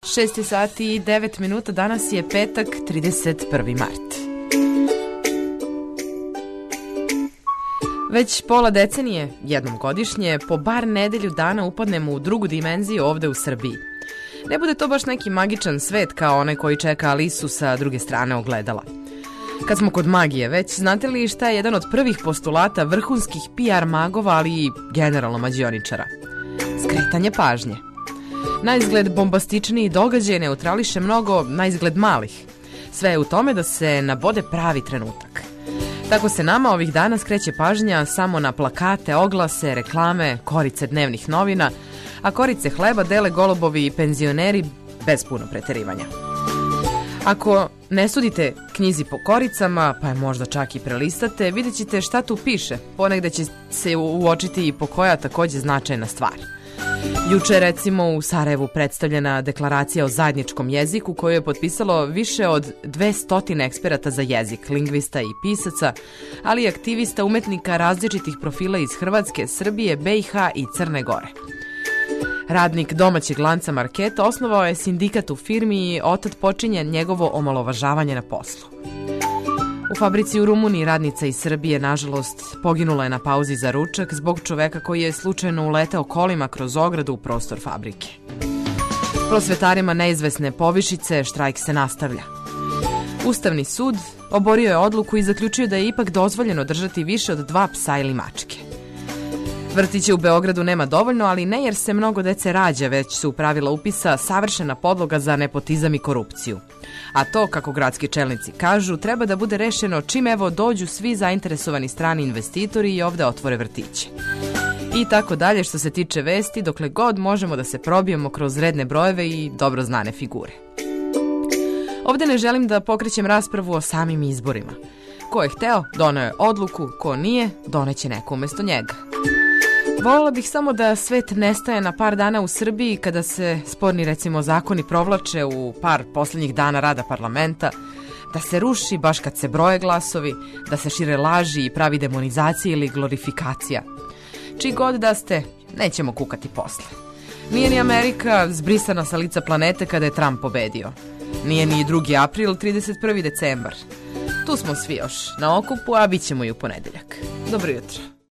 6 sati i 9 minuta, danas je petak, 31. mart. Već pola decenije, jednom godišnje, po bar nedelju dana upadnemo u drugu dimenziju ovde u Srbiji. Ne bude to baš neki magičan svet kao onaj koji čeka Alisu sa druge strane ogledala. Kad smo kod magije, već znate li šta je jedan od prvih postulata vrhunskih PR magova, ali i generalno mađioničara? Skretanje pažnje. Naizgled bombastičniji događaj neutrališe mnogo naizgled malih. Sve je u tome da se nabode pravi trenutak. Tako se nama ovih dana skreće pažnja samo na plakate, oglase, reklame, korice dnevnih novina, a korice hleba dele golubovi i penzioneri bez puno preterivanja. Ako ne sudite knjizi po koricama, pa je možda čak i prelistate, vidjet ćete šta tu piše. Ponegde će se uočiti i po koja takođe značajna stvar. Juče, recimo, u Sarajevu predstavljena deklaracija o zajedničkom jeziku koju je potpisalo više od 200 eksperata za jezik, lingvista i pisaca, ali i aktivista umetnika različitih profila iz Hrvatske, Srbije, BiH i Crne Gore. Radnik domaćeg lanca marketa osnovao je sindikat u firmi i otad počinje njegovo omalovažavanje na poslu. U fabrici u Rumuniji radnica iz Srbije, nažalost, poginula je na pauzi za ručak zbog čoveka koji je slučajno uleteo kolima kroz ogradu u prostor fabrike. Prosvetarima neizvesne povišice, štrajk se nastavlja. Ustavni sud oborio je odluku i zaključio da je ipak dozvoljeno držati više od 2 psa ili mačke. Vrtića u Beogradu nema dovoljno, ali ne jer se mnogo dece rađa, već su pravila upisa savršena podloga za nepotizam i korupciju. A to, kako gradski čelnici kažu, treba da bude rešeno čim evo dođu svi zainteresovani strani investitori i ovde otvore vrtiće. I tako dalje što se tiče vesti, dokle god možemo da se probijemo kroz redne brojeve i dobro znane figure. Ovde ne želim da pokrećem raspravu o samim izborima. Ko je hteo, doneo je odluku, ko nije, doneće neko umesto njega. Voljela bih samo da svet nestaje na par dana u Srbiji kada se sporni, recimo, zakoni provlače u par poslednjih dana rada parlamenta, da se ruši baš kad se broje glasovi, da se šire laži i pravi demonizacija ili glorifikacija. Čiji god da ste, nećemo kukati posle. Nije ni Amerika zbrisana sa lica planete kada je Trump pobedio. Nije ni 2. april, 31. decembar. Tu smo svi još na okupu, a bit ćemo i u ponedeljak. Dobro jutro.